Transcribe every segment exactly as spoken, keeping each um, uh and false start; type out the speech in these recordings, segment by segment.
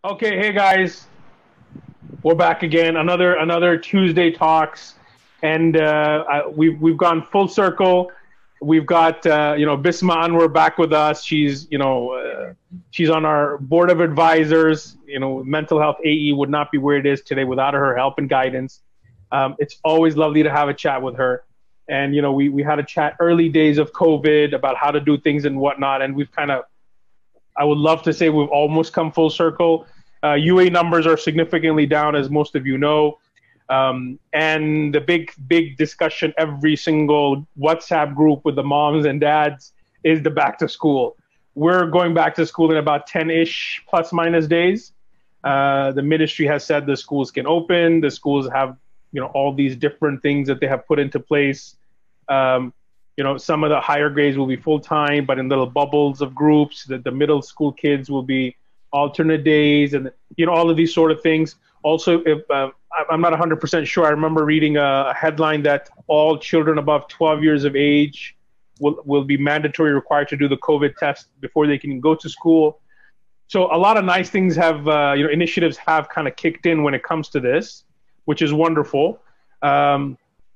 Okay, hey guys, we're back again. Another another Tuesday talks, and uh, I, we've we've gone full circle. We've got uh, you know Bisma Anwar back with us. She's you know uh, she's on our board of advisors. You know, mental health A E would not be where it is today without her help and guidance. Um, it's always lovely to have a chat with her. And you know, we we had a chat early days of COVID about how to do things and whatnot, and we've kind of I would love to say we've almost come full circle. Uh, U A numbers are significantly down, as most of you know. Um, and the big, big discussion every single WhatsApp group with the moms and dads is the back to school. We're going back to school in about ten ish plus minus days. Uh, the ministry has said the schools can open. The schools have, you know, all these different things that they have put into place. Um, you know, some of the higher grades will be full time, but in little bubbles of groups. That the middle school kids will be alternate days, and you know all of these sort of things. Also, if uh, I'm not one hundred percent sure, I remember reading a, a headline that all children above twelve years of age will will be mandatory required to do the COVID test before they can go to school. So a lot of nice things have uh, you know initiatives have kind of kicked in when it comes to this, which is wonderful. Um,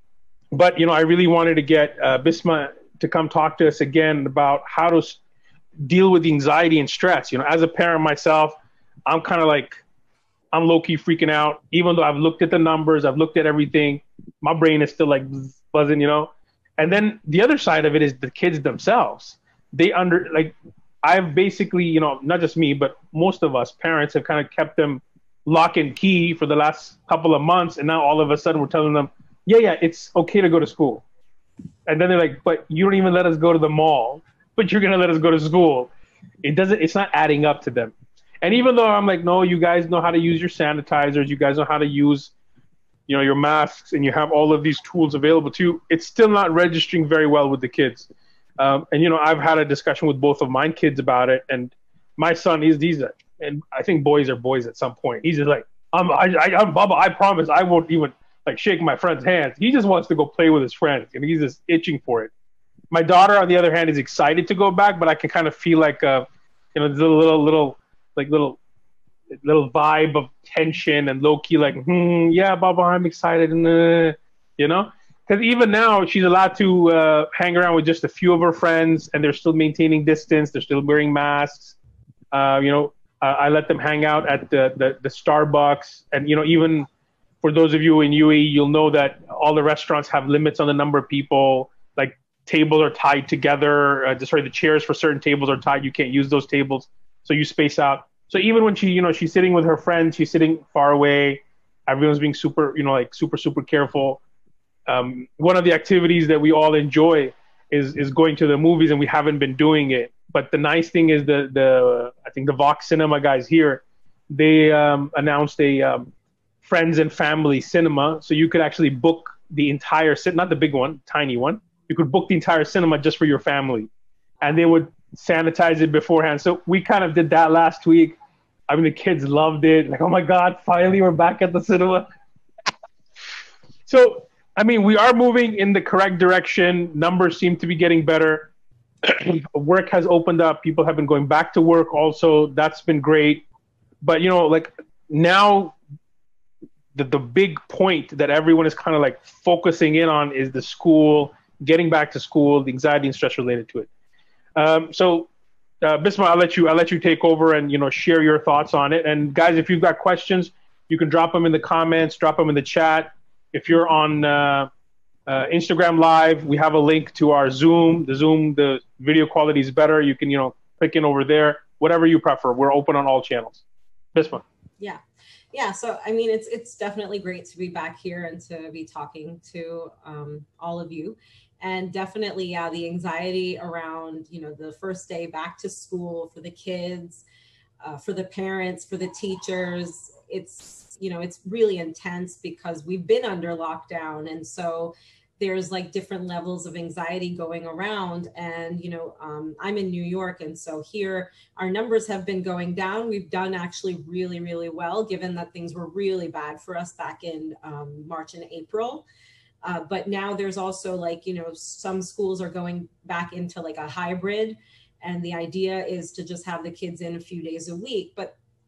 but you know, I really wanted to get uh, Bisma to come talk to us again about how to s- deal with the anxiety and stress. You know, as a parent myself, I'm kind of like I'm low key freaking out. Even though I've looked at the numbers, I've looked at everything, my brain is still like buzzing. You know, and then the other side of it is the kids themselves. They under like I've basically, you know, not just me, but most of us parents have kind of kept them lock and key for the last couple of months, and now all of a sudden we're telling them, yeah, yeah, it's okay to go to school. And then they're like, but you don't even let us go to the mall, but you're gonna let us go to school. It doesn't. It's not adding up to them. And even though I'm like, no, you guys know how to use your sanitizers, you guys know how to use, you know, your masks, and you have all of these tools available to you, it's still not registering very well with the kids. Um, and you know, I've had a discussion with both of mine kids about it, and my son, he's he's a, and I think boys are boys at some point. He's just like, I'm I, I, I'm Bubba. I promise I won't even like shake my friend's hands. He just wants to go play with his friends, and he's just itching for it. My daughter, on the other hand, is excited to go back, but I can kind of feel like, uh, you know, the little, little, like little, little vibe of tension and low key, like, hmm, yeah, Baba, I'm excited, and uh, you know, because even now she's allowed to uh, hang around with just a few of her friends, and they're still maintaining distance. They're still wearing masks. Uh, you know, uh, I let them hang out at the, the the Starbucks, and you know, even for those of you in U A E, you'll know that all the restaurants have limits on the number of people. Like tables are tied together. Uh, sorry, the chairs for certain tables are tied. You can't use those tables, so you space out. So even when she, you know, she's sitting with her friends, she's sitting far away. Everyone's being super, you know, like super, super careful. Um, one of the activities that we all enjoy is is going to the movies, and we haven't been doing it. But the nice thing is the the I think the Vox Cinema guys here, they um, announced a um, friends and family cinema, so you could actually book the entire cin- not the big one, tiny one. You could book the entire cinema just for your family, and they would sanitize it beforehand. So we kind of did that last week. I mean, the kids loved it. Like, oh my god, finally we're back at the cinema. So, I mean, we are moving in the correct direction. Numbers seem to be getting better. Work has opened up. People have been going back to work also. That's been great. But, you know, like now the, the big point that everyone is kind of like focusing in on is the school, getting back to school, the anxiety and stress related to it. Um, so, uh, Bisma, I'll let you I'll let you take over and you know share your thoughts on it. And guys, if you've got questions, you can drop them in the comments, drop them in the chat. If you're on uh, uh, Instagram Live, we have a link to our Zoom. The Zoom, the video quality is better. You can you know click in over there. Whatever you prefer. We're open on all channels. Bisma. Yeah. Yeah. So, I mean, it's, it's definitely great to be back here and to be talking to um, all of you. And definitely, yeah, the anxiety around, you know, the first day back to school for the kids, uh, for the parents, for the teachers. It's, you know, it's really intense because we've been under lockdown. And so there's like different levels of anxiety going around. And, you know, um, I'm in New York. And so here our numbers have been going down. We've done actually really, really well, given that things were really bad for us back in um, March and April. Uh, but now there's also like, you know, some schools are going back into like a hybrid. And the idea is to just have the kids in a few days a week. But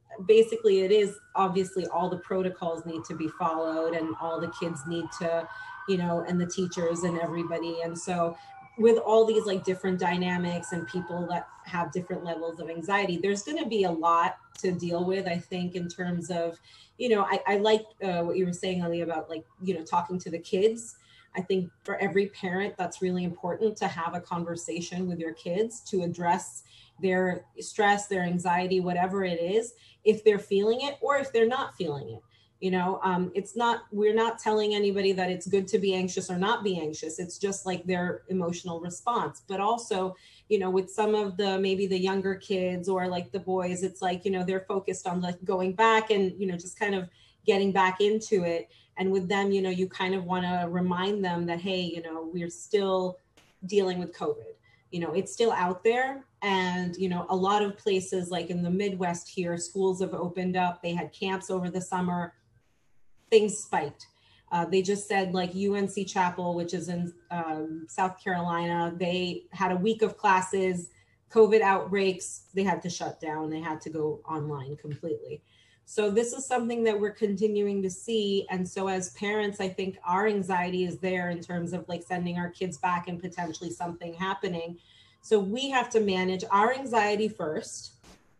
basically it is obviously all the protocols need to be followed and all the kids need to, you know, and the teachers and everybody. And so with all these like different dynamics and people that have different levels of anxiety, there's going to be a lot to deal with, I think, in terms of, you know, I, I like uh, what you were saying, Ali, about like, you know, talking to the kids. I think for every parent, that's really important to have a conversation with your kids to address their stress, their anxiety, whatever it is, if they're feeling it or if they're not feeling it. You know, um, it's not, we're not telling anybody that it's good to be anxious or not be anxious. It's just like their emotional response. But also, you know, with some of the, maybe the younger kids or like the boys, it's like, you know, they're focused on like going back and, you know, just kind of getting back into it. And with them, you know, you kind of want to remind them that, hey, you know, we're still dealing with COVID. You know, it's still out there. And, you know, a lot of places like in the Midwest here, schools have opened up. They had camps over the summer. Things spiked. Uh, they just said like U N C Chapel, which is in um, South Carolina, they had a week of classes, COVID outbreaks, they had to shut down. They had to go online completely. So this is something that we're continuing to see. And so as parents, I think our anxiety is there in terms of like sending our kids back and potentially something happening. So we have to manage our anxiety first,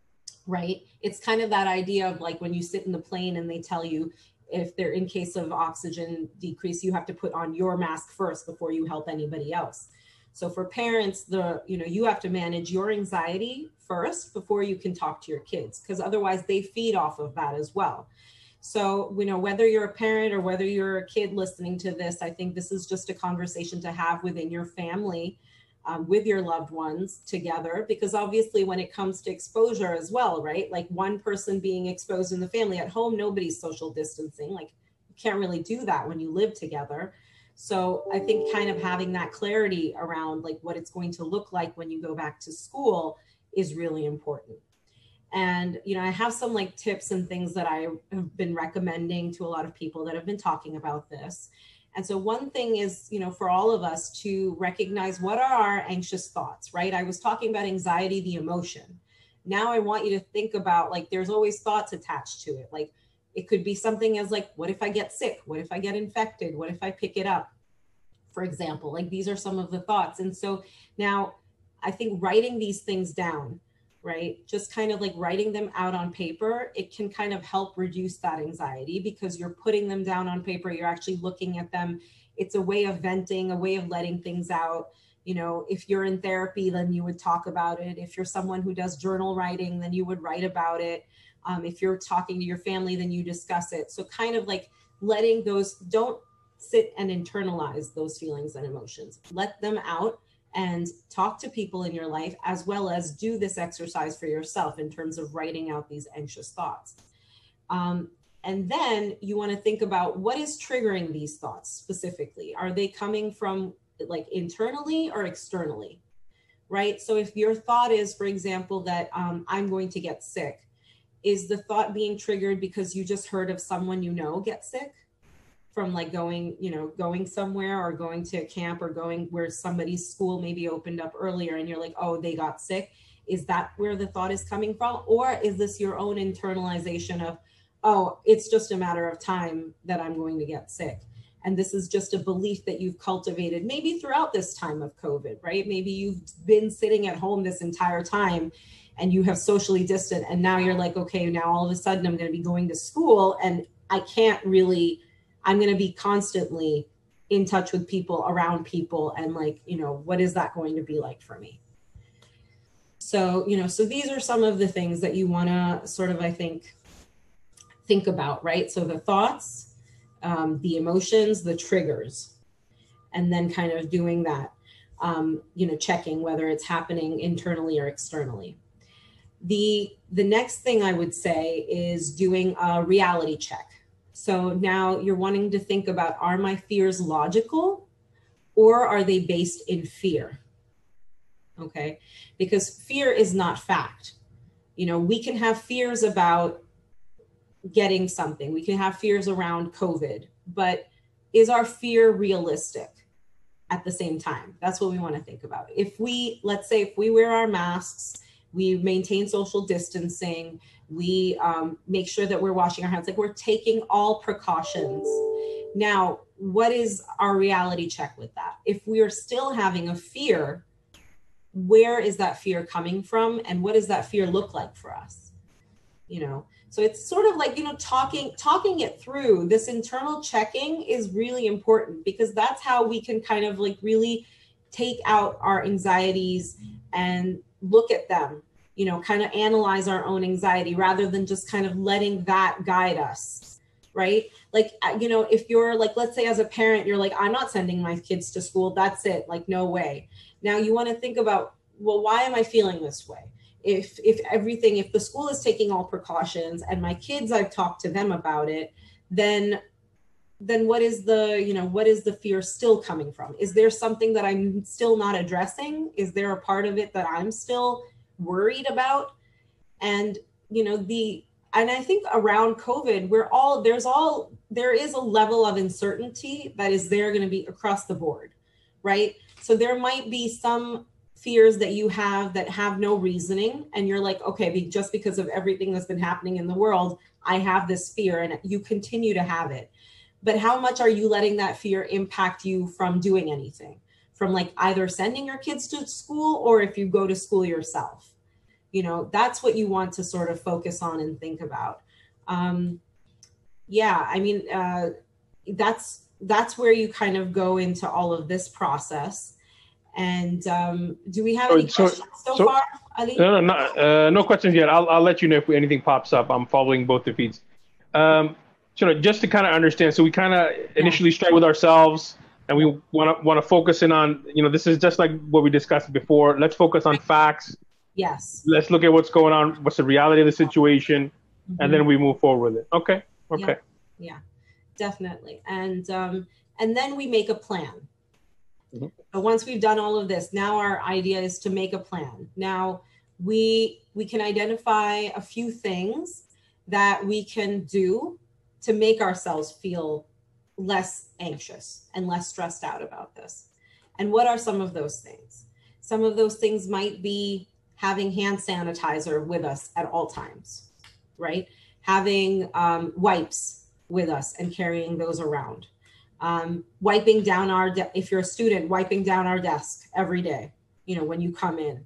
right? It's kind of that idea of like when you sit in the plane and they tell you, if they're in case of oxygen decrease, you have to put on your mask first before you help anybody else. So for parents, the, you know, you have to manage your anxiety first before you can talk to your kids, because otherwise they feed off of that as well. So, you know, whether you're a parent or whether you're a kid listening to this, I think this is just a conversation to have within your family, um, with your loved ones together, because obviously when it comes to exposure as well, right? Like one person being exposed in the family, at home, nobody's social distancing. Like you can't really do that when you live together. So I think kind of having that clarity around like what it's going to look like when you go back to school is really important. And, you know, I have some like tips and things that I have been recommending to a lot of people that have been talking about this. And so one thing is, you know, for all of us to recognize what are our anxious thoughts, right? I was talking about anxiety, the emotion. Now I want you to think about like, there's always thoughts attached to it. Like it could be something as like, what if I get sick? What if I get infected? What if I pick it up? For example, like these are some of the thoughts. And so now I think writing these things down, right? Just kind of like writing them out on paper, it can kind of help reduce that anxiety because you're putting them down on paper. You're actually looking at them. It's a way of venting, a way of letting things out. You know, if you're in therapy, then you would talk about it. If you're someone who does journal writing, then you would write about it. Um, if you're talking to your family, then you discuss it. So kind of like letting those, don't sit and internalize those feelings and emotions. Let them out and talk to people in your life, as well as do this exercise for yourself in terms of writing out these anxious thoughts. Um, and then you want to think about what is triggering these thoughts specifically. Are they coming from like internally or externally, right? So if your thought is, for example, that um, I'm going to get sick, is the thought being triggered because you just heard of someone you know get sick? From like going, you know, going somewhere or going to a camp or going where somebody's school maybe opened up earlier and you're like, oh, they got sick. Is that where the thought is coming from? Or is this your own internalization of, oh, it's just a matter of time that I'm going to get sick? And this is just a belief that you've cultivated maybe throughout this time of COVID, right? Maybe you've been sitting at home this entire time and you have socially distant. And now you're like, okay, now all of a sudden I'm going to be going to school and I can't really, I'm going to be constantly in touch with people, around people. And like, you know, what is that going to be like for me? So, you know, so these are some of the things that you want to sort of, I think, think about, right? So the thoughts, um, the emotions, the triggers, and then kind of doing that, um, you know, checking whether it's happening internally or externally. The, the next thing I would say is doing a reality check. So now you're wanting to think about, are my fears logical or are they based in fear? Okay, because fear is not fact. You know, we can have fears about getting something. We can have fears around COVID, but is our fear realistic at the same time? That's what we want to think about. If we, let's say if we wear our masks, we maintain social distancing, We um, make sure that we're washing our hands. Like we're taking all precautions. Now, what is our reality check with that? If we are still having a fear, where is that fear coming from? And what does that fear look like for us? You know, so it's sort of like, you know, talking, talking it through. This internal checking is really important because that's how we can kind of like really take out our anxieties and look at them, you know, kind of analyze our own anxiety rather than just kind of letting that guide us, right? Like, you know, if you're like, let's say as a parent, you're like, I'm not sending my kids to school. That's it. Like, no way. Now you want to think about, well, why am I feeling this way? If, if everything, if the school is taking all precautions and my kids, I've talked to them about it, then then what is the, you know, what is the fear still coming from? Is there something that I'm still not addressing? Is there a part of it that I'm still worried about? And, you know, the, and I think around COVID, we're all, there's all, there is a level of uncertainty that is there going to be across the board, right? So there might be some fears that you have that have no reasoning. And you're like, okay, just because of everything that's been happening in the world, I have this fear and you continue to have it. But how much are you letting that fear impact you from doing anything? From like either sending your kids to school or if you go to school yourself? You know, that's what you want to sort of focus on and think about. Um, yeah, I mean, uh, that's that's where you kind of go into all of this process. And um, do we have any so, questions so, so far, Ali? No, no, no, uh, no questions yet. I'll, I'll let you know if anything pops up. I'm following both the feeds. Um, so just to kind of understand, so we kind of initially start with ourselves, and we want to want to focus in on, you know, this is just like what we discussed before. Let's focus on facts. Yes. Let's look at what's going on, what's the reality of the situation, mm-hmm. and then we move forward with it. Okay. Okay. Yeah, yeah, definitely. And um, and then we make a plan. Mm-hmm. So once we've done all of this, now our idea is to make a plan. Now we we can identify a few things that we can do to make ourselves feel less anxious and less stressed out about this. And what are some of those things? Some of those things might be having hand sanitizer with us at all times, right? Having um, wipes with us and carrying those around. Um, wiping down our, de- if you're a student, wiping down our desk every day, you know, when you come in.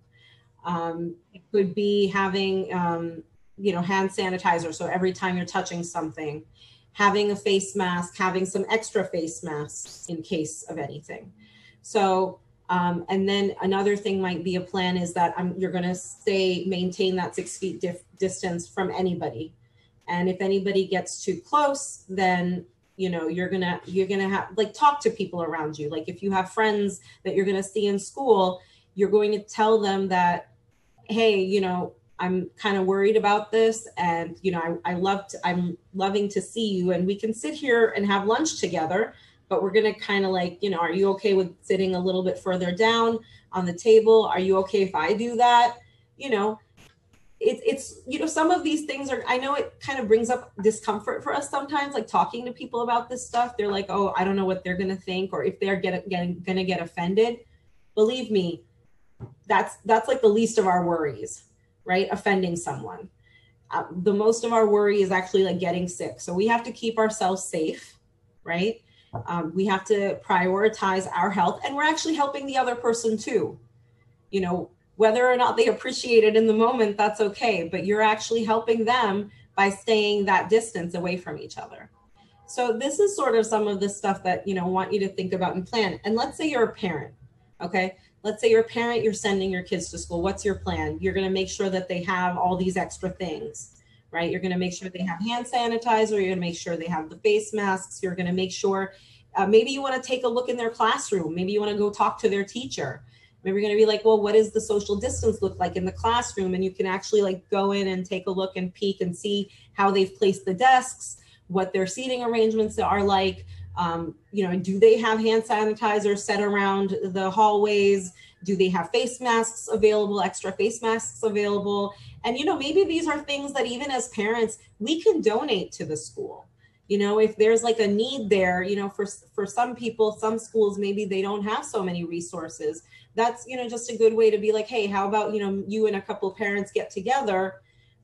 Um, it could be having, um, you know, hand sanitizer. So every time you're touching something, having a face mask, having some extra face masks in case of anything. So, um, and then another thing might be a plan is that I'm, you're going to stay, maintain that six feet dif- distance from anybody. And if anybody gets too close, then, you know, you're going to, you're going to have, like, talk to people around you. Like if you have friends that you're going to see in school, you're going to tell them that, hey, you know, I'm kind of worried about this. And, you know, I, I love to, I'm loving to see you and we can sit here and have lunch together, but we're going to kind of like, you know, are you okay with sitting a little bit further down on the table? Are you okay if I do that? You know, it, it's, you know, some of these things are, I know it kind of brings up discomfort for us sometimes, like talking to people about this stuff. They're like, oh, I don't know what they're going to think, or if they're get, getting, going to get offended. Believe me, that's, that's like the least of our worries, right? Offending someone. Uh, the most of our worry is actually like getting sick. So we have to keep ourselves safe, right? Um, we have to prioritize our health, and we're actually helping the other person too. You know, whether or not they appreciate it in the moment, that's okay. But you're actually helping them by staying that distance away from each other. So this is sort of some of the stuff that, you know, want you to think about and plan. And let's say you're a parent, okay? Let's say you're a parent, you're sending your kids to school. What's your plan? You're going to make sure that they have all these extra things, right? You're going to make sure they have hand sanitizer. You're going to make sure they have the face masks. You're going to make sure, uh, maybe you want to take a look in their classroom. Maybe you want to go talk to their teacher. Maybe you're going to be like, well, what does the social distance look like in the classroom? And you can actually like go in and take a look and peek and see how they've placed the desks, what their seating arrangements are like. Um, you know, do they have hand sanitizer set around the hallways? Do they have face masks available, extra face masks available? And, you know, maybe these are things that even as parents, we can donate to the school. You know, if there's like a need there, you know, for, for some people, some schools, maybe they don't have so many resources. That's, you know, just a good way to be like, hey, how about, you know, you and a couple of parents get together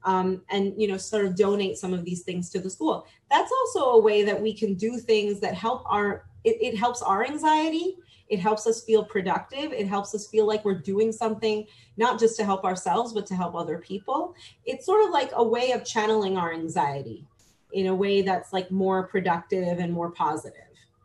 um, and, you know, sort of donate some of these things to the school. That's also a way that we can do things that help our, it, it helps our anxiety. It helps us feel productive. It helps us feel like we're doing something, not just to help ourselves, but to help other people. It's sort of like a way of channeling our anxiety in a way that's like more productive and more positive.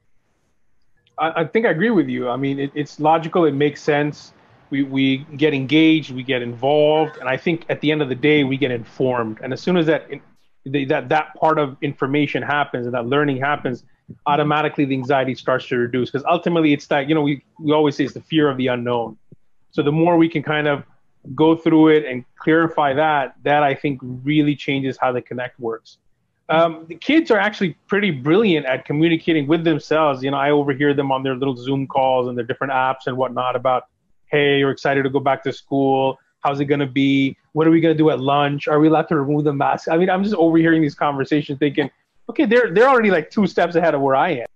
I, I think I agree with you. I mean, it, it's logical. It makes sense. We, we get engaged, we get involved. And I think at the end of the day, we get informed. And as soon as that, that, that part of information happens and that learning happens, automatically the anxiety starts to reduce, because ultimately it's that, you know, we, we always say it's the fear of the unknown. So the more we can kind of go through it and clarify that, that I think really changes how the Connect works. Um, the kids are actually pretty brilliant at communicating with themselves. You know, I overhear them on their little Zoom calls and their different apps and whatnot about, hey, you're excited to go back to school. How's it going to be? What are we going to do at lunch? Are we allowed to remove the mask? I mean, I'm just overhearing these conversations thinking, okay, they're they're already like two steps ahead of where I am.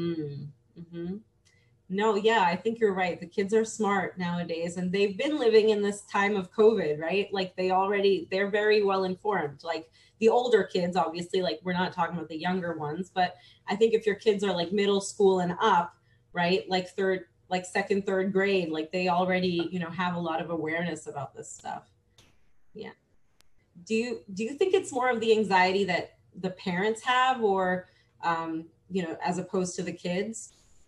Mm-hmm. No, yeah, I think you're right. The kids are smart nowadays, and they've been living in this time of COVID, right? Like they already, they're very well informed. Like the older kids, obviously, like we're not talking about the younger ones, but I think if your kids are like middle school and up, right? Like third, like second, third grade, like they already, you know, have a lot of awareness about this stuff. Yeah. Do you, do you think it's more of the anxiety that the parents have, or, um, you know, as opposed to the kids?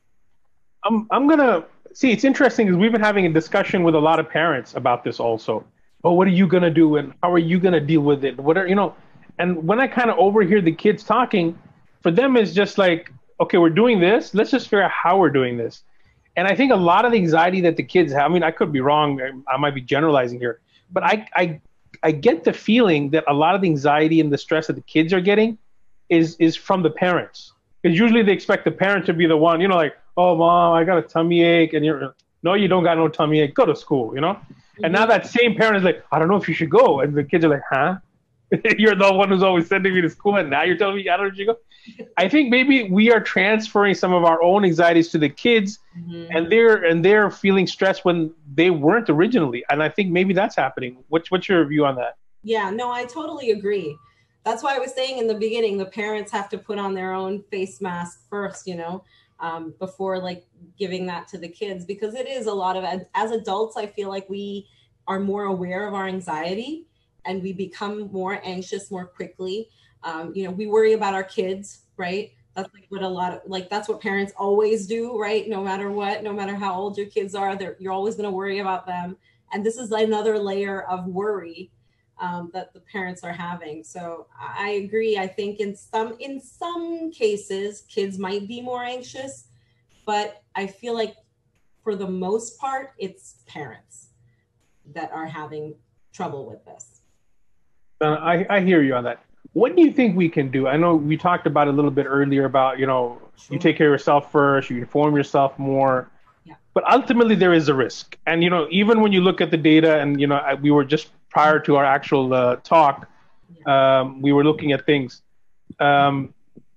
I'm, I'm going to see, it's interesting because we've been having a discussion with a lot of parents about this also. Oh, what are you going to do? And how are you going to deal with it? What are, you know, and when I kind of overhear the kids talking, for them it's just like, okay, we're doing this. Let's just figure out how we're doing this. And I think a lot of the anxiety that the kids have, I mean, I could be wrong. I might be generalizing here, but I, I, I get the feeling that a lot of the anxiety and the stress that the kids are getting is, is from the parents. Because usually they expect the parent to be the one, you know, like, oh, mom, I got a tummy ache. And you're, no, you don't got no tummy ache. Go to school, you know? Mm-hmm. And now that same parent is like, I don't know if you should go. And the kids are like, huh? You're the one who's always sending me to school, and now you're telling me I don't know if you go. I think maybe we are transferring some of our own anxieties to the kids, mm-hmm. and they're and they're feeling stressed when they weren't originally. And I think maybe that's happening. What's what's your view on that? Yeah, no, I totally agree. That's why I was saying in the beginning, the parents have to put on their own face mask first, you know, um, before like giving that to the kids, because it is a lot of, as adults, I feel like we are more aware of our anxiety. And we become more anxious more quickly. Um, you know, we worry about our kids, right? That's like what a lot of, like, that's what parents always do, right? No matter what, no matter how old your kids are, they're, you're always going to worry about them. And this is another layer of worry um, that the parents are having. So I agree. I think in some, in some cases, kids might be more anxious, but I feel like for the most part, it's parents that are having trouble with this. Uh, I, I hear you on that. What do you think we can do? I know we talked about it a little bit earlier about, you know, sure. You take care of yourself first, you inform yourself more, yeah. But ultimately there is a risk. And, you know, even when you look at the data and, you know, we were just prior to our actual uh, talk, yeah. um, we were looking at things. Um,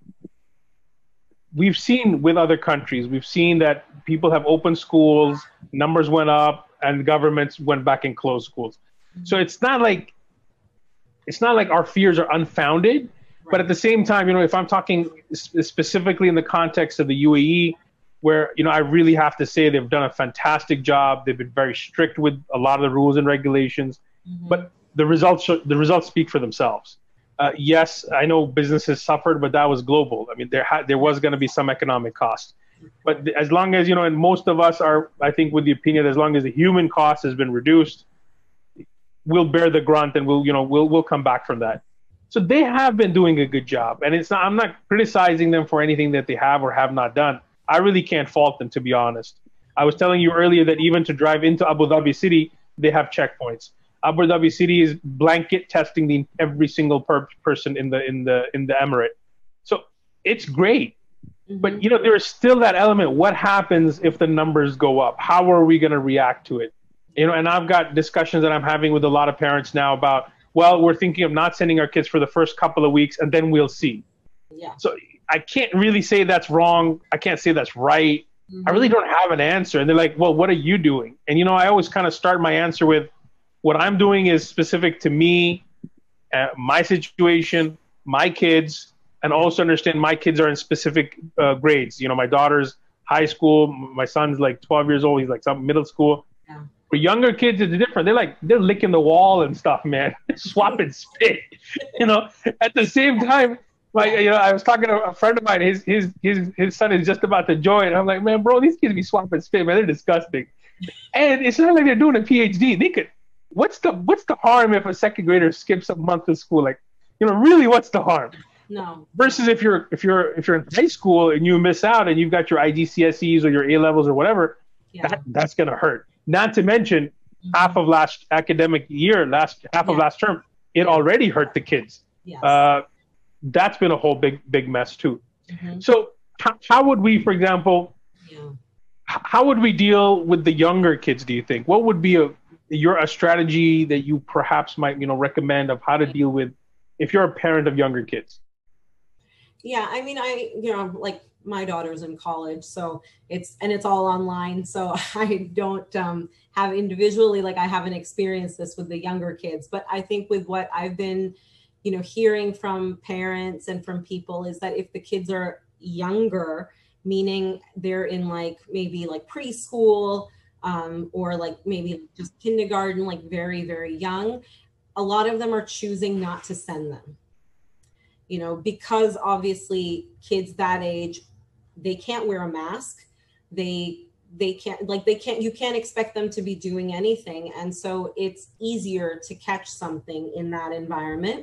we've seen with other countries, we've seen that people have opened schools, numbers went up, and governments went back and closed schools. Mm-hmm. So it's not like, It's not like our fears are unfounded, right. But at the same time, you know, if I'm talking specifically in the context of the U A E, where, you know, I really have to say they've done a fantastic job. They've been very strict with a lot of the rules and regulations, mm-hmm. But the results, the results speak for themselves. Uh, yes, I know businesses suffered, but that was global. I mean, there ha- there was going to be some economic cost, but th- as long as, you know, and most of us are, I think, with the opinion, as long as the human cost has been reduced, we'll bear the grunt, and we'll, you know, we'll we'll come back from that. So they have been doing a good job, and it's not, I'm not criticizing them for anything that they have or have not done. I really can't fault them, to be honest. I was telling you earlier that even to drive into Abu Dhabi City, they have checkpoints. Abu Dhabi City is blanket testing the every single per- person in the in the in the emirate. So it's great, mm-hmm. But you know, there is still that element. What happens if the numbers go up? How are we going to react to it? You know, and I've got discussions that I'm having with a lot of parents now about, well, we're thinking of not sending our kids for the first couple of weeks, and then we'll see. Yeah. So I can't really say that's wrong. I can't say that's right. Mm-hmm. I really don't have an answer. And they're like, well, what are you doing? And, you know, I always kind of start my answer with, what I'm doing is specific to me. uh, my situation, my kids, and also understand my kids are in specific uh, grades. You know, my daughter's high school, my son's like twelve years old. He's like some middle school. Yeah. For younger kids, it's different. They're like, they're licking the wall and stuff, man. Swapping spit, you know. At the same time, like, you know, I was talking to a friend of mine. His his his his son is just about to join. I'm like, man, bro, these kids be swapping spit, man. They're disgusting. And it's not like they're doing a PhD. They could. What's the what's the harm if a second grader skips a month of school? Like, you know, really, what's the harm? No. Versus if you're if you're if you're in high school and you miss out and you've got your I G C S Es or your A levels or whatever, Yeah. that, that's gonna hurt. Not to mention mm-hmm. half of last academic year, last half yeah. of last term, it already hurt the kids. Yes. Uh, that's been a whole big big mess too. Mm-hmm. So how, how would we, for example, yeah. how would we deal with the younger kids? Do you think what would be a your a strategy that you perhaps might you know recommend of how to deal with if you're a parent of younger kids? Yeah, I mean, I, you know, like my daughter's in college, so it's, and it's all online. So I don't um, have individually, like I haven't experienced this with the younger kids, but I think with what I've been, you know, hearing from parents and from people is that if the kids are younger, meaning they're in like, maybe like preschool um, or like maybe just kindergarten, like very, very young, a lot of them are choosing not to send them. You know, because obviously kids that age, they can't wear a mask. They, they can't, like they can't, you can't expect them to be doing anything. And so it's easier to catch something in that environment.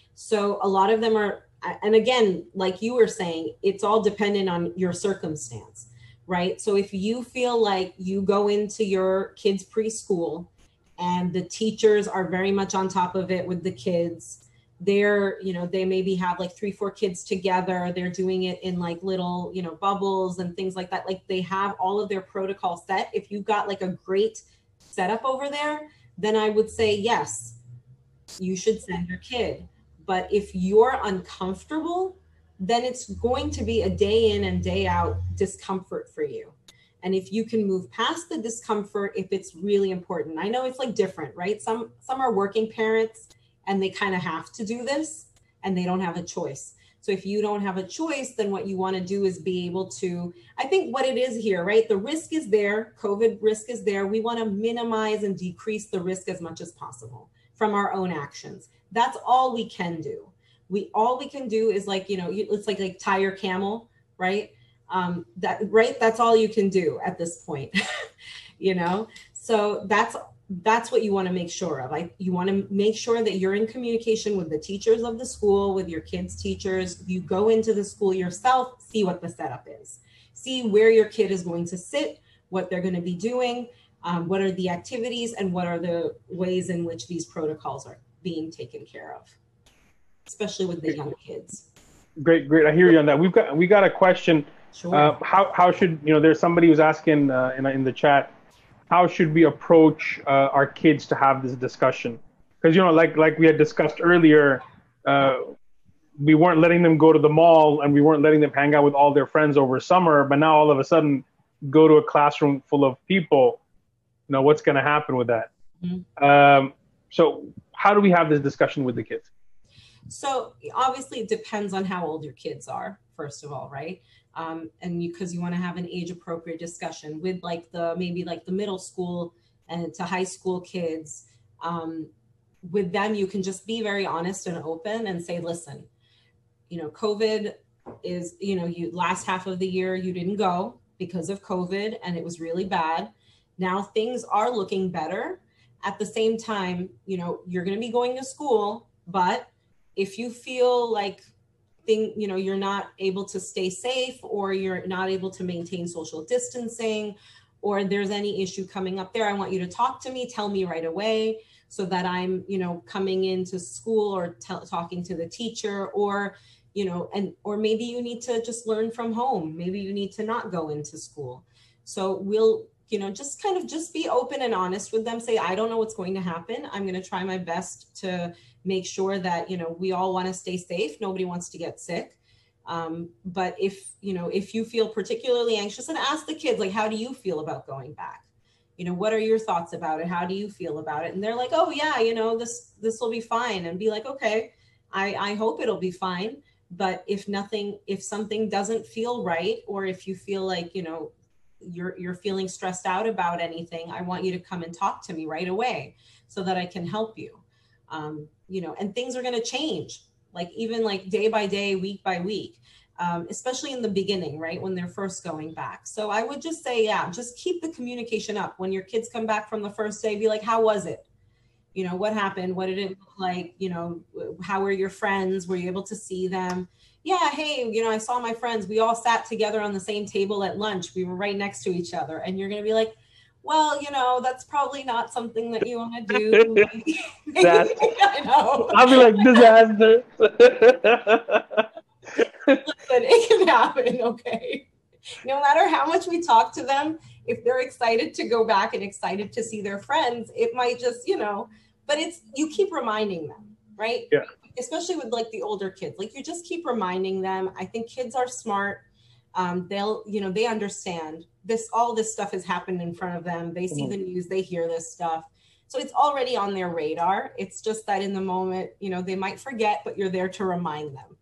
So a lot of them are, and again, like you were saying, it's all dependent on your circumstance, right? So if you feel like you go into your kids' preschool and the teachers are very much on top of it with the kids, they're, you know, they maybe have like three, four kids together. They're doing it in like little, you know, bubbles and things like that. Like they have all of their protocol set. If you've got like a great setup over there, then I would say, yes, you should send your kid. But if you're uncomfortable, then it's going to be a day in and day out discomfort for you. And if you can move past the discomfort, if it's really important, I know it's like different, right? Some, some are working parents and they kind of have to do this and they don't have a choice. So if you don't have a choice, then what you want to do is be able to, I think what it is here, right? The risk is there. COVID risk is there. We want to minimize and decrease the risk as much as possible from our own actions. That's all we can do. We, all we can do is like, you know, it's like, like tie your camel, right? Um, that, right. That's all you can do at this point, you know? So that's that's what you want to make sure of. Like you want to make sure that you're in communication with the teachers of the school, with your kids' teachers. You go into the school yourself, see what the setup is, see where your kid is going to sit, what they're going to be doing, um, what are the activities, and what are the ways in which these protocols are being taken care of, especially with the young kids. Great, great. I hear you on that. We've got we got a question. Sure. Uh, how how should you know? There's somebody who's asking uh, in in the chat. How should we approach uh, our kids to have this discussion? Because, you know, like like we had discussed earlier, uh, we weren't letting them go to the mall and we weren't letting them hang out with all their friends over summer. But now all of a sudden, go to a classroom full of people. You know, what's going to happen with that? Mm-hmm. Um, so how do we have this discussion with the kids? So obviously it depends on how old your kids are, first of all, right? Um, and you, because you want to have an age appropriate discussion with like the, maybe like the middle school and to high school kids. Um, with them, you can just be very honest and open and say, listen, you know, COVID is, you know, you last half of the year, you didn't go because of COVID and it was really bad. Now things are looking better. At the same time, you know, you're going to be going to school, but if you feel like thing, you know, you're not able to stay safe or you're not able to maintain social distancing or there's any issue coming up there, I want you to talk to me, tell me right away so that I'm, you know, coming into school or t- talking to the teacher or, you know, and, or maybe you need to just learn from home. Maybe you need to not go into school. So we'll, you know, just kind of just be open and honest with them. Say, I don't know what's going to happen. I'm going to try my best to make sure that, you know, we all want to stay safe. Nobody wants to get sick. Um, but if, you know, if you feel particularly anxious, and ask the kids, like, how do you feel about going back? you know, what are your thoughts about it? How do you feel about it? And they're like, oh yeah, you know, this, this will be fine. And be like, okay, I, I hope it'll be fine. But if nothing, if something doesn't feel right, or if you feel like, you know, you're, you're feeling stressed out about anything, I want you to come and talk to me right away so that I can help you. Um, you know, and things are going to change, like even like day by day, week by week. Um, especially in the beginning, right? When they're first going back. So I would just say, yeah, just keep the communication up. When your kids come back from the first day, be like, how was it? You know, what happened? What did it look like? You know, how were your friends? Were you able to see them? Yeah. Hey, you know, I saw my friends. We all sat together on the same table at lunch. We were right next to each other. And you're going to be like, well, you know, that's probably not something that you want to do. I know. I'll be like, disaster. Listen, it can happen, okay? No matter how much we talk to them, if they're excited to go back and excited to see their friends, it might just, you know, but it's, you keep reminding them, right? Yeah. Especially with like the older kids, like you just keep reminding them. I think kids are smart. Um, they'll, you know, they understand this, all this stuff has happened in front of them. They see mm-hmm. the news, they hear this stuff. So it's already on their radar. It's just that in the moment, you know, they might forget, but you're there to remind them.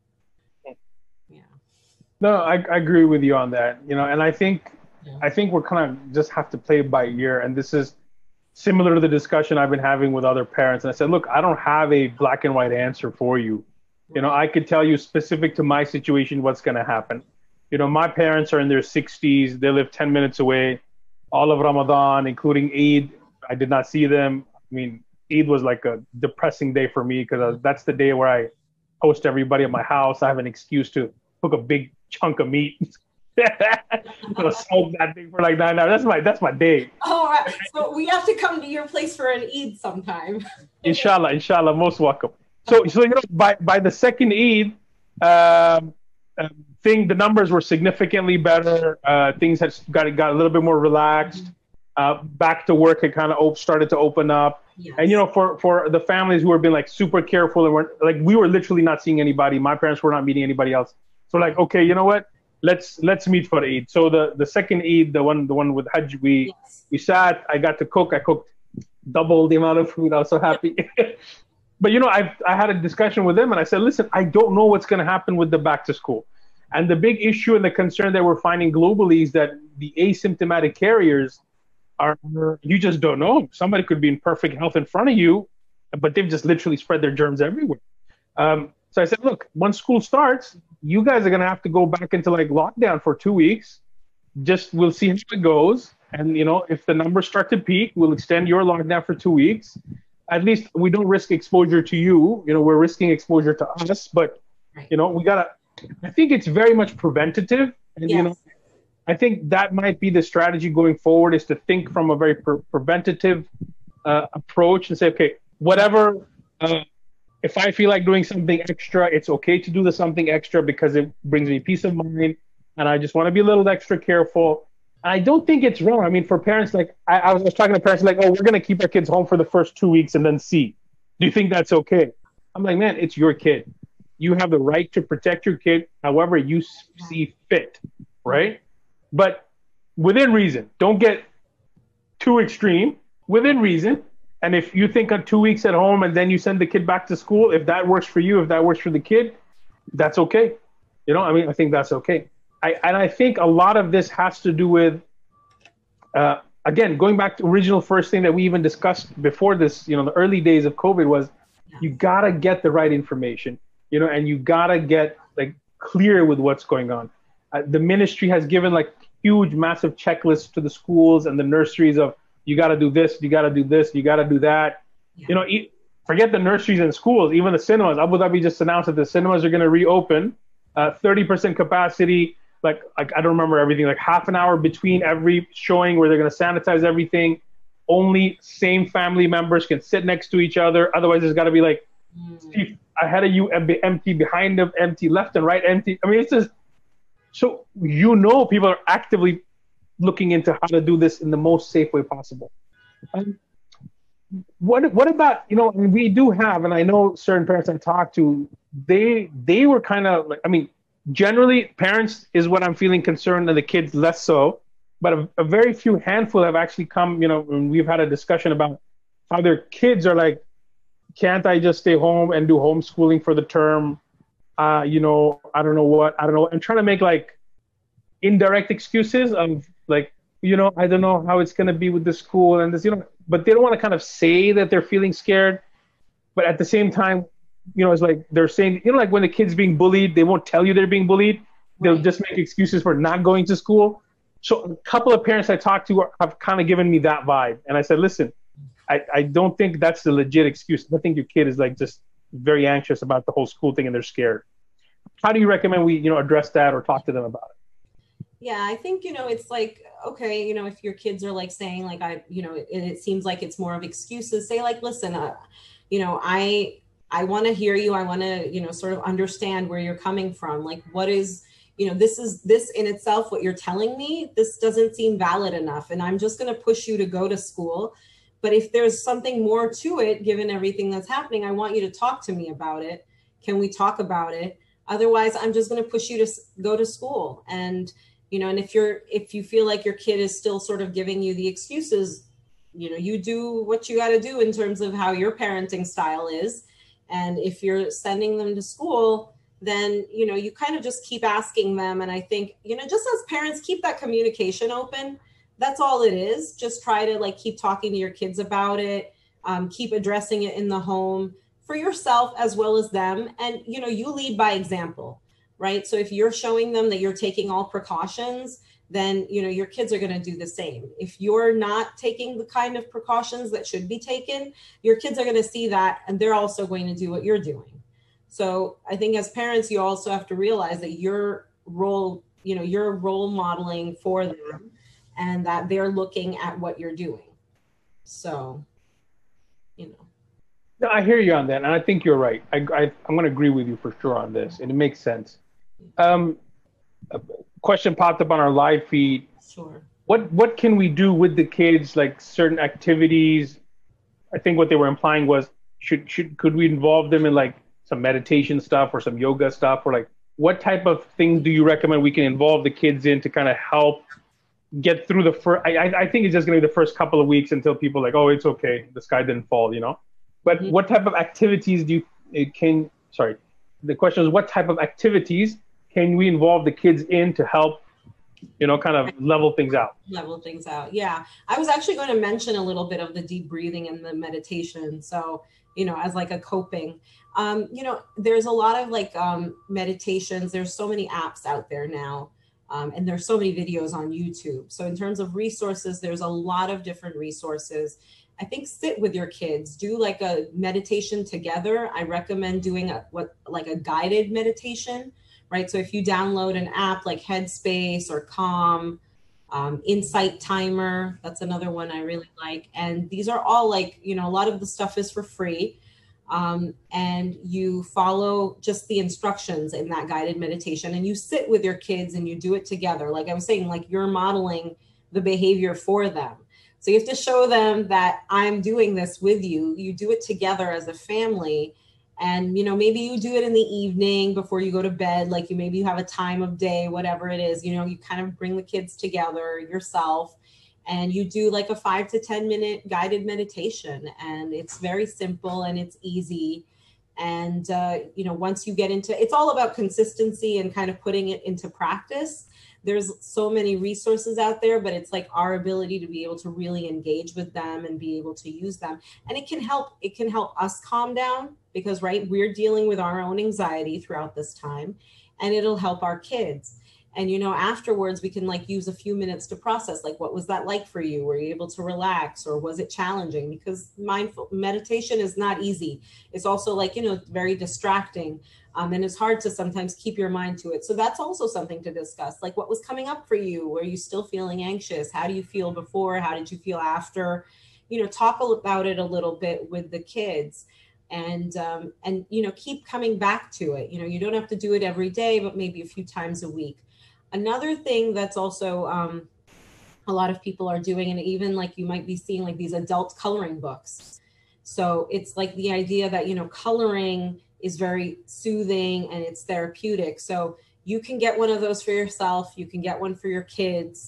No, I, I agree with you on that. You know, and I think yeah. I think we're kind of just have to play it by ear. And this is similar to the discussion I've been having with other parents. And I said, look, I don't have a black and white answer for you. You know, I could tell you specific to my situation what's going to happen. You know, my parents are in their sixties. They live ten minutes away. All of Ramadan, including Eid, I did not see them. I mean, Eid was like a depressing day for me because that's the day where I host everybody at my house. I have an excuse to cook a big chunk of meat. I'm gonna smoke that thing for like nine hours. That's my that's my day. All right. So we have to come to your place for an Eid sometime. Inshallah, inshallah, most welcome. So so you know by by the second Eid, um, uh, thing the numbers were significantly better. Uh, things had got got a little bit more relaxed. Mm-hmm. Uh, back to work had kind of op- started to open up. Yes. And you know, for for the families who were being like super careful and weren't like we were literally not seeing anybody. My parents were not meeting anybody else. So like, okay, you know what? Let's let's meet for Eid. So the, the second Eid, the one the one with Hajj, we yes. we sat. I got to cook. I cooked double the amount of food. I was so happy. But you know, I I had a discussion with them, and I said, listen, I don't know what's going to happen with the back to school, and the big issue and the concern that we're finding globally is that the asymptomatic carriers are you just don't know. Somebody could be in perfect health in front of you, but they've just literally spread their germs everywhere. Um, so I said, look, once school starts, you guys are going to have to go back into like lockdown for two weeks. Just we'll see how it goes. And, you know, if the numbers start to peak, we'll extend your lockdown for two weeks. At least we don't risk exposure to you. You know, we're risking exposure to us. But, right. you know, we got to, I think it's very much preventative. And, yes. you know, I think that might be the strategy going forward is to think from a very pre- preventative uh, approach and say, okay, whatever, uh, if I feel like doing something extra, it's okay to do the something extra because it brings me peace of mind. And I just want to be a little extra careful. I don't think it's wrong. I mean, for parents, like I, I, was, I was talking to parents like, oh, we're going to keep our kids home for the first two weeks and then see. Do you think that's okay? I'm like, man, it's your kid. You have the right to protect your kid however you see fit, right? But within reason. Don't get too extreme. Within reason. And if you think of two weeks at home and then you send the kid back to school, if that works for you, if that works for the kid, that's okay. You know, I mean, I think that's okay. I, and I think a lot of this has to do with, uh, again, going back to original first thing that we even discussed before this, you know, the early days of COVID was you got to get the right information, you know, and you got to get like clear with what's going on. Uh, the ministry has given like huge, massive checklists to the schools and the nurseries of, you got to do this, you got to do this, you got to do that. Yeah. You know, e- forget the nurseries and schools, even the cinemas. Abu Dhabi just announced that the cinemas are going to reopen, uh, thirty percent capacity. Like, like, I don't remember everything, like half an hour between every showing where they're going to sanitize everything. Only same family members can sit next to each other. Otherwise, there's got to be like mm. ahead of you empty, behind them empty, left and right empty. I mean, it's just, so you know people are actively looking into how to do this in the most safe way possible. Um, what what about, you know, I mean, we do have, and I know certain parents I talk to, they they were kind of like, I mean, generally parents is what I'm feeling concerned, and the kids less so. but a, a very few handful have actually come, you know, and we've had a discussion about how their kids are like, can't I just stay home and do homeschooling for the term? Uh, you know, I don't know what, I don't know. I'm trying to make like indirect excuses of like, you know, I don't know how it's going to be with the school and this, you know, but they don't want to kind of say that they're feeling scared. But at the same time, you know, it's like they're saying, you know, like when the kid's being bullied, they won't tell you they're being bullied. They'll Right. just make excuses for not going to school. So a couple of parents I talked to are, have kind of given me that vibe. And I said, listen, I, I don't think that's the legit excuse. I think your kid is like just very anxious about the whole school thing and they're scared. How do you recommend we, you know, address that or talk to them about it? Yeah, I think, you know, it's like, okay, you know, if your kids are like saying like, I, you know, it, it seems like it's more of excuses, say like, listen, uh, you know, I, I want to hear you. I want to, you know, sort of understand where you're coming from. Like, what is, you know, this is this in itself, what you're telling me, this doesn't seem valid enough. And I'm just going to push you to go to school. But if there's something more to it, given everything that's happening, I want you to talk to me about it. Can we talk about it? Otherwise, I'm just going to push you to s- go to school. And, you know, and if you're, if you feel like your kid is still sort of giving you the excuses, you know, you do what you got to do in terms of how your parenting style is. And if you're sending them to school, then, you know, you kind of just keep asking them. And I think, you know, just as parents, keep that communication open. That's all it is. Just try to like keep talking to your kids about it. Um, keep addressing it in the home for yourself as well as them. And, you know, you lead by example, right? So if you're showing them that you're taking all precautions, then, you know, your kids are going to do the same. If you're not taking the kind of precautions that should be taken, your kids are going to see that and they're also going to do what you're doing. So I think as parents, you also have to realize that your role, you know, you're role modeling for them and that they're looking at what you're doing. So, you know. No, I hear you on that, and I think you're right. I, I I'm going to agree with you for sure on this, and it makes sense. Um, a question popped up on our live feed. Sure. What what can we do with the kids? Like certain activities. I think what they were implying was should should could we involve them in like some meditation stuff or some yoga stuff, or like what type of things do you recommend we can involve the kids in to kind of help get through the first? I I I think it's just going to be the first couple of weeks until people are like, oh, it's okay, the sky didn't fall, you know. But Mhm. what type of activities do you it can? Sorry, the question is what type of activities can we involve the kids in to help, you know, kind of level things out? Level things out. Yeah. I was actually going to mention a little bit of the deep breathing and the meditation. So, you know, as like a coping. Um, you know, there's a lot of like um, meditations. There's so many apps out there now. Um, and there's so many videos on YouTube. So in terms of resources, there's a lot of different resources. I think sit with your kids, do like a meditation together. I recommend doing a what like a guided meditation, right? So if you download an app like Headspace or Calm, um, Insight Timer, that's another one I really like. And these are all like, you know, a lot of the stuff is for free. Um, and you follow just the instructions in that guided meditation and you sit with your kids and you do it together. Like I was saying, like you're modeling the behavior for them. So you have to show them that I'm doing this with you. You do it together as a family. And, you know, maybe you do it in the evening before you go to bed, like you maybe you have a time of day, whatever it is, you know, you kind of bring the kids together yourself and you do like a five to ten minute guided meditation. And it's very simple and it's easy. And, uh, you know, once you get into it's all about consistency and kind of putting it into practice. There's so many resources out there, but it's like our ability to be able to really engage with them and be able to use them. And it can help, it can help us calm down because, right, we're dealing with our own anxiety throughout this time and it'll help our kids. And, you know, afterwards we can like use a few minutes to process, like, what was that like for you? Were you able to relax or was it challenging? Because mindful meditation is not easy. It's also like, you know, very distracting. Um, and it's hard to sometimes keep your mind to it. So that's also something to discuss. Like what was coming up for you? Were you still feeling anxious? How do you feel before? How did you feel after? You know, talk about it a little bit with the kids and, um, and, you know, keep coming back to it. You know, you don't have to do it every day, but maybe a few times a week. Another thing that's also um, a lot of people are doing, and even like you might be seeing like these adult coloring books. So it's like the idea that, you know, coloring is very soothing and it's therapeutic. So you can get one of those for yourself. You can get one for your kids.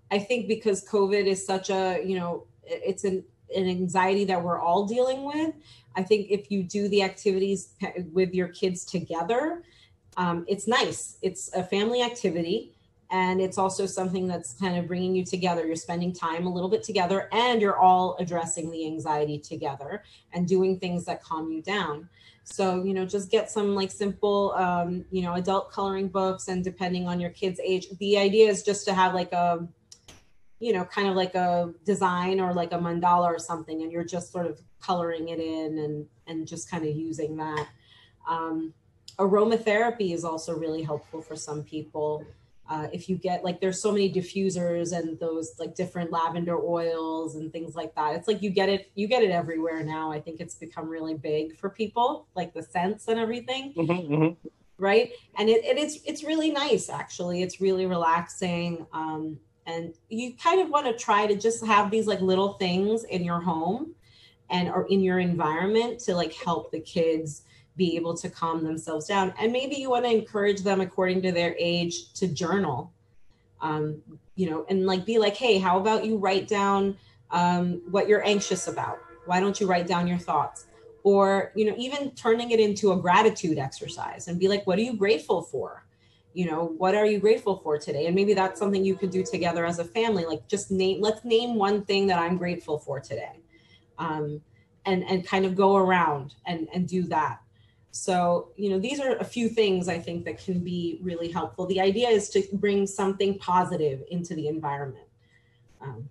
I think because COVID is such a, you know, it's an, an anxiety that we're all dealing with. I think if you do the activities with your kids together, um, it's nice. It's a family activity. And it's also something that's kind of bringing you together. You're spending time a little bit together, and you're all addressing the anxiety together and doing things that calm you down. So, you know, just get some like simple, um, you know, adult coloring books, and depending on your kid's age, the idea is just to have like a, you know, kind of like a design or like a mandala or something, and you're just sort of coloring it in and, and just kind of using that. Um, aromatherapy is also really helpful for some people. Uh, if you get like, there's so many diffusers and those like different lavender oils and things like that. It's like you get it, you get it everywhere now. I think it's become really big for people, like the scents and everything, Mm-hmm, mm-hmm. right? And it, it, it's it's really nice, actually. It's really relaxing, um, and you kind of want to try to just have these like little things in your home and or in your environment to like help the kids be able to calm themselves down. And maybe you want to encourage them according to their age to journal, um, you know, and like be like, hey, how about you write down um, what you're anxious about? Why don't you write down your thoughts? Or, you know, even turning it into a gratitude exercise and be like, what are you grateful for? You know, what are you grateful for today? And maybe that's something you could do together as a family. Like just name, let's name one thing that I'm grateful for today. Um, and, and kind of go around and, and do that. So, you know, these are a few things I think that can be really helpful. The idea is to bring something positive into the environment. Um,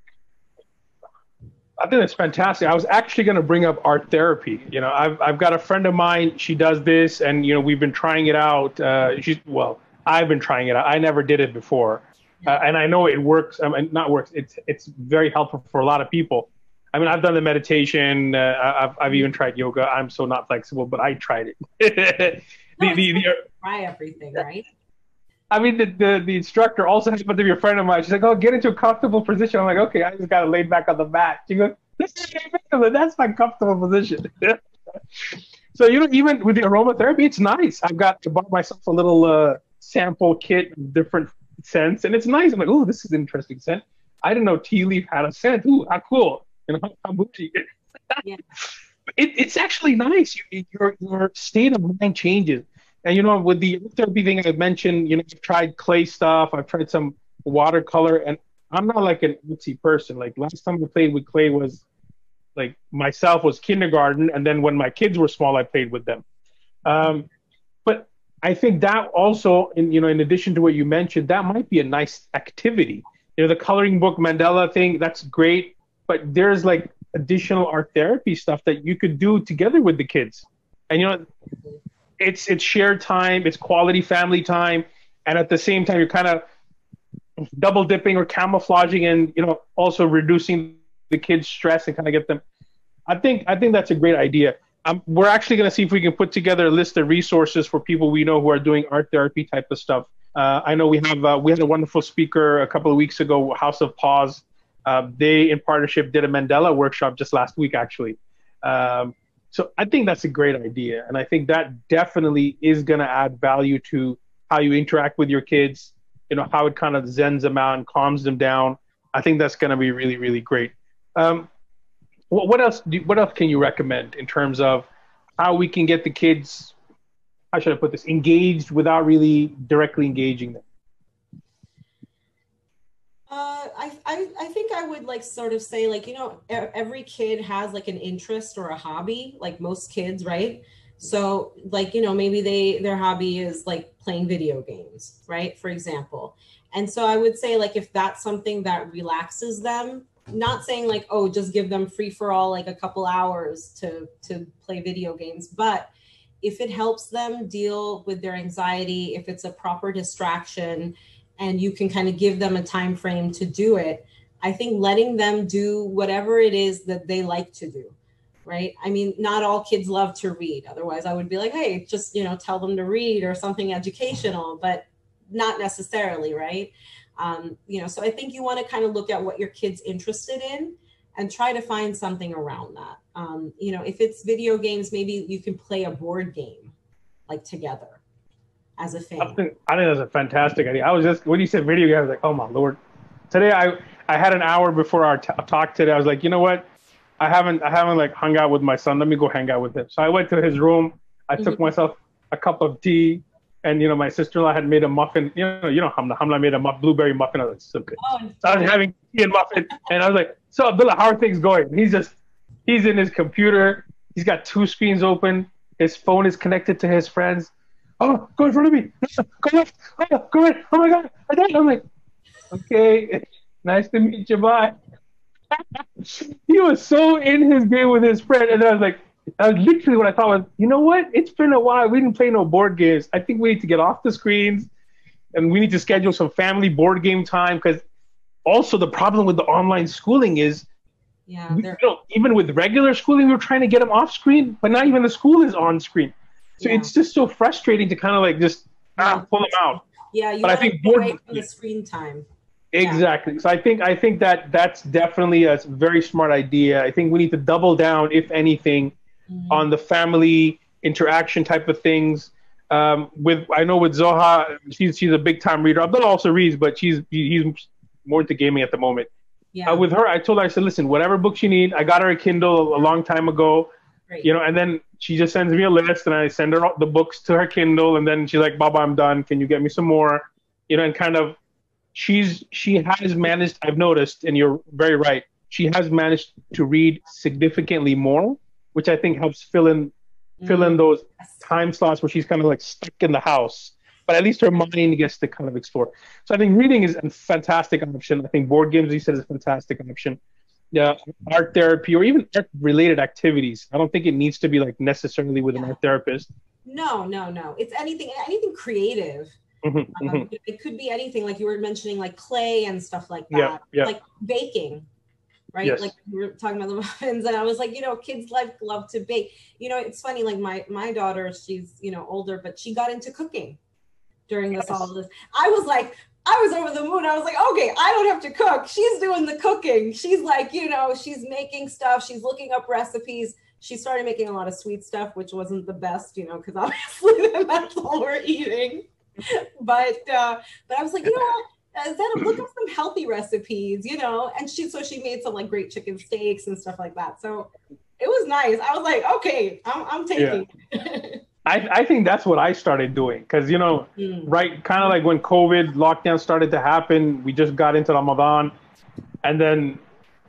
I think that's fantastic. I was actually going to bring up art therapy. You know, I've I've got a friend of mine. She does this, and you know, we've been trying it out. Uh, she's well, I've been trying it out. I never did it before, uh, and I know it works. I mean, not works. It's it's very helpful for a lot of people. I mean, I've done the meditation. Uh, I've I've even tried yoga. I'm so not flexible, but I tried it. the, no, the, the, try everything, right? I mean, the, the the instructor also happened to be a friend of mine. She's like, "Oh, get into a comfortable position." I'm like, "Okay, I just got to lay back on the mat." She goes, "This is that's my comfortable position." So you know, even with the aromatherapy, it's nice. I've got to buy myself a little uh, sample kit, of different scents, and it's nice. I'm like, "Oh, this is an interesting scent. I didn't know tea leaf had a scent. Ooh, how cool!" You know, how bougie. Yeah. It, it's actually nice. You, your your state of mind changes. And, you know, with the therapy thing I mentioned, you know, I've tried clay stuff. I've tried some watercolor. And I'm not like an artsy person. Like last time I played with clay was like myself was kindergarten. And then when my kids were small, I played with them. Um, but I think that also, in, you know, in addition to what you mentioned, that might be a nice activity. You know, the coloring book mandala thing, that's great. But there's like additional art therapy stuff that you could do together with the kids. And, you know, it's it's shared time, it's quality family time, and at the same time, you're kind of double dipping or camouflaging, and you know, also reducing the kids' stress and kind of get them. I think I think that's a great idea. Um, we're actually going to see if we can put together a list of resources for people we know who are doing art therapy type of stuff. Uh, I know we have uh, we had a wonderful speaker a couple of weeks ago, House of Paws. Uh, they, in partnership, did a Mandela workshop just last week, actually. Um, so I think that's a great idea, and I think that definitely is going to add value to how you interact with your kids. You know, how it kind of zens them out and calms them down. I think that's going to be really, really great. Um, what, what else? Do, what else can you recommend in terms of how we can get the kids? How should I put this? Engaged without really directly engaging them. Uh, I, I, I think I would like sort of say like, you know, every kid has like an interest or a hobby, like most kids, right? So like, you know, maybe they, their hobby is like playing video games, right? For example. And so I would say like, if that's something that relaxes them, not saying like, oh, just give them free for all, like a couple hours to, to play video games, but if it helps them deal with their anxiety, if it's a proper distraction, and you can kind of give them a time frame to do it, I think letting them do whatever it is that they like to do, right? I mean, not all kids love to read. Otherwise, I would be like, hey, just, you know, tell them to read or something educational, but not necessarily, right? Um, you know, so I think you want to kind of look at what your kid's interested in and try to find something around that. Um, you know, if it's video games, maybe you can play a board game like together as a family. I think, I think that's a fantastic idea. I was just, when you said video game, I was like, oh my Lord. today I I had an hour before our t- talk today. I was like, you know what? I haven't I haven't like hung out with my son. Let me go hang out with him. So I went to his room. I took Mhm. myself a cup of tea, and you know my sister-in-law had made a muffin. You know, you know Hamla. Hamla made a muff, blueberry muffin. I was like, so good. Oh, So I was having tea and muffin, and I was like, so Abdullah, how are things going? He's just he's in his computer. He's got two screens open. His phone is connected to his friends. Oh, go in front of me. Go left. Oh, go right. Oh my God. I died. I'm like, okay, nice to meet you. Bye. He was so in his game with his friend, and then I was like, that was literally what I thought was, you know what? It's been a while. We didn't play no board games. I think we need to get off the screens, and we need to schedule some family board game time. Because also the problem with the online schooling is, yeah, you know, even with regular schooling, we we're trying to get them off screen, but not even the school is on screen. So yeah. it's just so frustrating to kind of like just ah, pull them out. Yeah, you but I gotta think get board away from the screen time. exactly. Yeah. So I think I think that that's definitely a very smart idea. I think we need to double down, if anything, mm-hmm. on the family interaction type of things. Um, with I know with Zoha, she's she's a big time reader. Abdullah also reads, but she's he's more into gaming at the moment. Yeah. Uh, with her, I told her, I said, listen, whatever books you need. I got her a Kindle a long time ago. Great. You know, and then she just sends me a list, and I send her the books to her Kindle, and then she's like, Baba, I'm done. Can you get me some more? You know, and kind of, she's she has managed. I've noticed, and you're very right. She has managed to read significantly more, which I think helps fill in mm. fill in those time slots where she's kind of like stuck in the house. But at least her mind gets to kind of explore. So I think reading is a fantastic option. I think board games, as you said, is a fantastic option. Yeah, art therapy or even art-related activities. I don't think it needs to be like necessarily with yeah. an art therapist. No, no, no. It's anything, anything creative. Mm-hmm, um, mm-hmm. It could be anything, like you were mentioning, like clay and stuff like that. Yeah, yeah. Like baking, right? Yes. Like we were talking about the muffins, and I was like, you know, kids like love to bake. You know, it's funny. Like my my daughter, she's you know older, but she got into cooking during this yes. all of this. I was like. I was over the moon. I was like, okay, I don't have to cook. She's doing the cooking. She's like, you know, she's making stuff. She's looking up recipes. She started making a lot of sweet stuff, which wasn't the best, you know, because obviously then that's all we're eating. But uh, but I was like, you know what? Is that a, look up some healthy recipes, you know? And she so she made some like great chicken steaks and stuff like that. So it was nice. I was like, okay, I'm I'm taking. Yeah. I, I think that's what I started doing because, you know, mm. right, kind of like when COVID lockdown started to happen, we just got into Ramadan, and then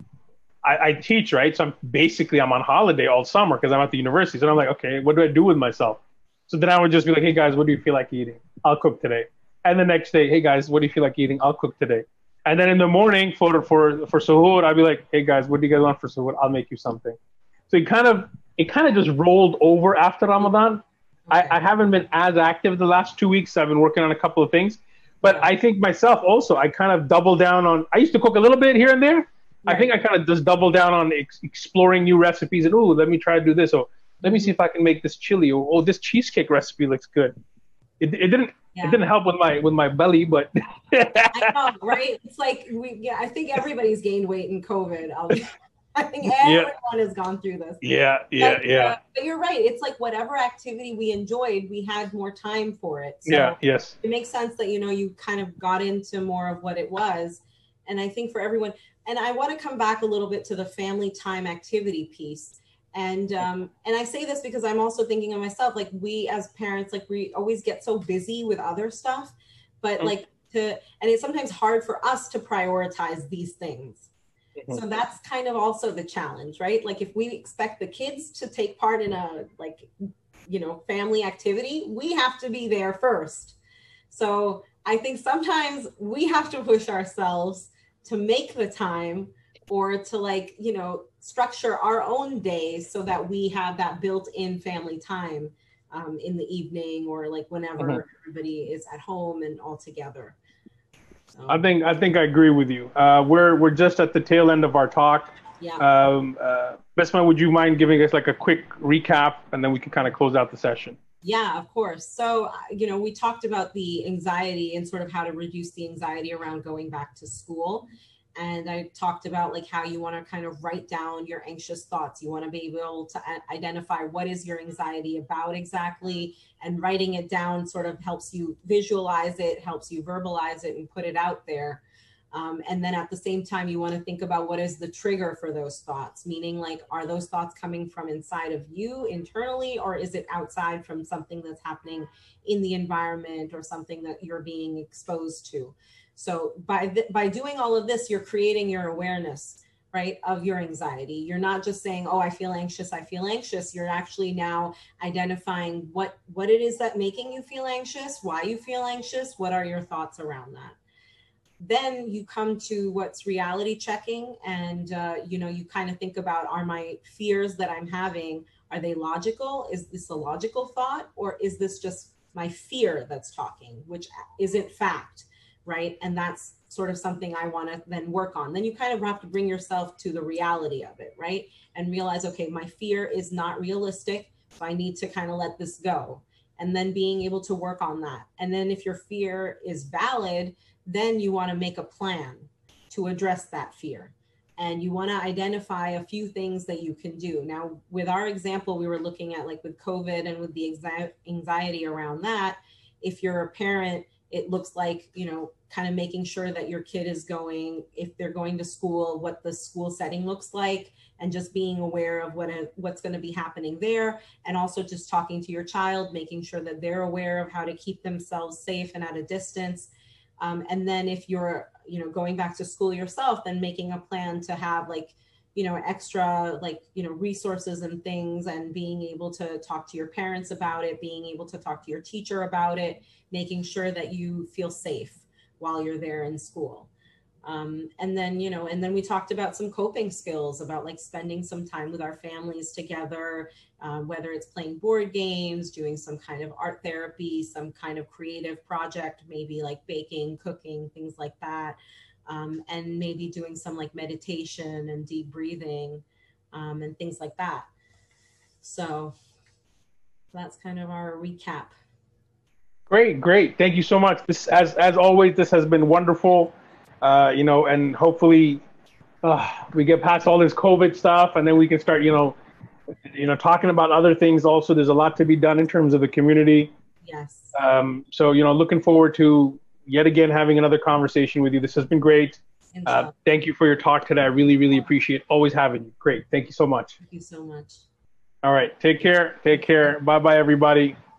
I, I teach, right? So I'm basically, I'm on holiday all summer because I'm at the university. So I'm like, okay, what do I do with myself? So then I would just be like, hey guys, what do you feel like eating? I'll cook today. And the next day, hey guys, what do you feel like eating? I'll cook today. And then in the morning for, for, for suhoor, I'd be like, hey guys, what do you guys want for suhoor? I'll make you something. So it kind of, it kind of just rolled over after Ramadan. I, I haven't been as active the last two weeks. I've been working on a couple of things, but yeah. I think myself also, I kind of double down on, I used to cook a little bit here and there. Right. I think I kind of just double down on ex- exploring new recipes and, oh, let me try to do this. Or let me see if I can make this chili, or, oh, this cheesecake recipe looks good. It, it didn't, yeah. it didn't help with my, with my belly, but. I know, right? It's like, we, yeah, I think everybody's gained weight in COVID. I'll be- I think everyone yeah. has gone through this. Yeah, yeah, but, yeah. Uh, but you're right. It's like whatever activity we enjoyed, we had more time for it. So yeah, yes. It makes sense that, you know, you kind of got into more of what it was. And I think for everyone, and I want to come back a little bit to the family time activity piece. And um, and I say this because I'm also thinking of myself, like we as parents, like we always get so busy with other stuff, but mm-hmm. like to, and it's sometimes hard for us to prioritize these things. So that's kind of also the challenge, right? Like if we expect the kids to take part in a like, you know, family activity, we have to be there first. So I think sometimes we have to push ourselves to make the time or to like, you know, structure our own days so that we have that built-in family time um, in the evening or like whenever mm-hmm. everybody is at home and all together. I think I think I agree with you. Uh, we're we're just at the tail end of our talk. Yeah. Um, uh, Bisma, would you mind giving us like a quick recap, and then we can kind of close out the session? Yeah, of course. So, you know, we talked about the anxiety and sort of how to reduce the anxiety around going back to school. And I talked about like how you want to kind of write down your anxious thoughts. You want to be able to identify what is your anxiety about exactly, and writing it down sort of helps you visualize it, helps you verbalize it and put it out there. Um, and then at the same time, you want to think about what is the trigger for those thoughts, meaning like, are those thoughts coming from inside of you internally, or is it outside from something that's happening in the environment or something that you're being exposed to? So by, th- by doing all of this, you're creating your awareness, right, of your anxiety. You're not just saying, oh, I feel anxious, I feel anxious. You're actually now identifying what, what it is that making you feel anxious, why you feel anxious, what are your thoughts around that? Then you come to what's reality checking, and uh, you know, you kind of think about, are my fears that I'm having, are they logical? Is this a logical thought, or is this just my fear that's talking, which isn't fact, right? And that's sort of something I want to then work on. Then you kind of have to bring yourself to the reality of it, right? And realize, okay, my fear is not realistic, so I need to kind of let this go. And then being able to work on that. And then if your fear is valid, then you want to make a plan to address that fear. And you want to identify a few things that you can do. Now, with our example, we were looking at like with COVID and with the anxiety around that. If you're a parent, it looks like, you know, kind of making sure that your kid is going, if they're going to school, what the school setting looks like, and just being aware of what what's going to be happening there. And also just talking to your child, making sure that they're aware of how to keep themselves safe and at a distance. Um, and then if you're, you know, going back to school yourself, then making a plan to have like, you know, extra like, you know, resources and things, and being able to talk to your parents about it, being able to talk to your teacher about it, making sure that you feel safe while you're there in school. Um, and then, you know, and then we talked about some coping skills, about like spending some time with our families together, uh, whether it's playing board games, doing some kind of art therapy, some kind of creative project, maybe like baking, cooking, things like that. Um, and maybe doing some like meditation and deep breathing, um, and things like that. So that's kind of our recap. Great, great. Thank you so much. This, as as always, this has been wonderful. Uh, you know, and hopefully uh, we get past all this COVID stuff, and then we can start, you know, you know, talking about other things. Also, there's a lot to be done in terms of the community. Yes. Um, so, you know, looking forward to yet again having another conversation with you. This has been great. Uh, thank you for your talk today. I really, really appreciate always having you. Great. Thank you so much. Thank you so much. All right. Take care. Take care. Bye bye, everybody.